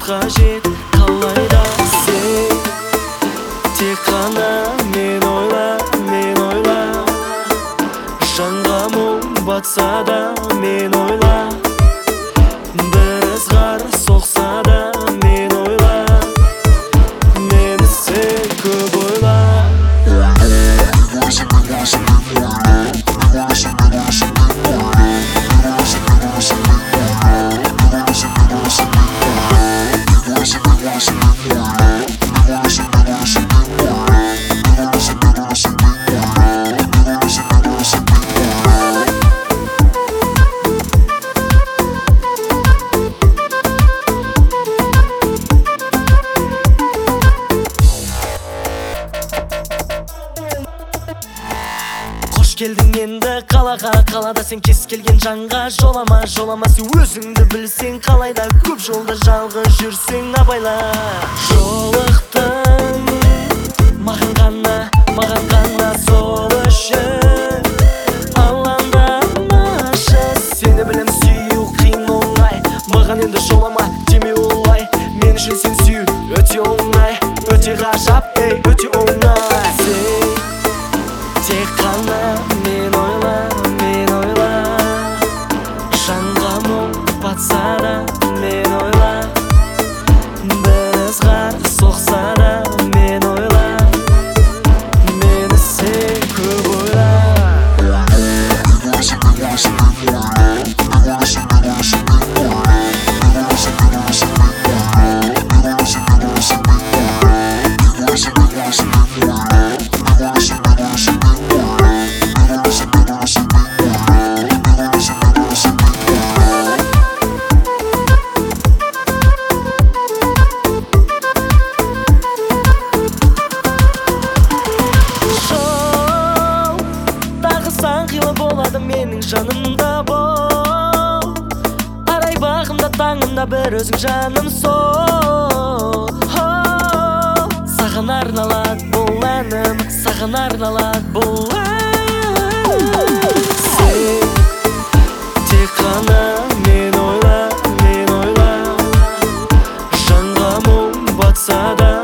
қажет қалайда сен тек қана мен ойла жанға мұң батса да мен ойла бір ызғар соқса да мен ойла мені сен көп ойла Қош келдің енді қалаға, қалада сен кез келген жанға жолама сен өзіңді білсең қалайда көп жолда жалғыз жүрсең абайла жолықтың маған ғана сол үшін алаңдамашы сені білем сүю қиын оңай маған енді жолама деме олай мен үшін сен сүю өте оңай өте ғажап өте оңай сен тек қана мен ойла жанға мұң батса да мен ойла бір ызғар соқса да мен ойла мені сен көп ойла болады менің жанымда бол арай бағымда таңымда бір өзің жаным сол саған арналады бұл әнім саған арналады бұл әнім сен тек қана мен ойла жанға мұң батса да